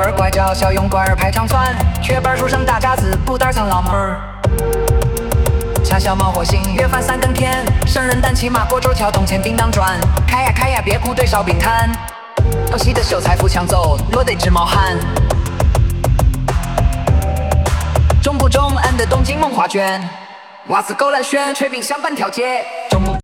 儿拐角，小勇官儿排长串，雀板树上大嘎子，布袋藏老妹儿。恰小猫火星，约饭3更天，生人蛋骑马过周桥，东前叮当转，开呀开呀，别哭对烧饼摊，偷袭的秀才扶墙走，落得直冒汗。中不中，俺的东京梦画卷，袜子勾栏轩，炊饼香半条街，中不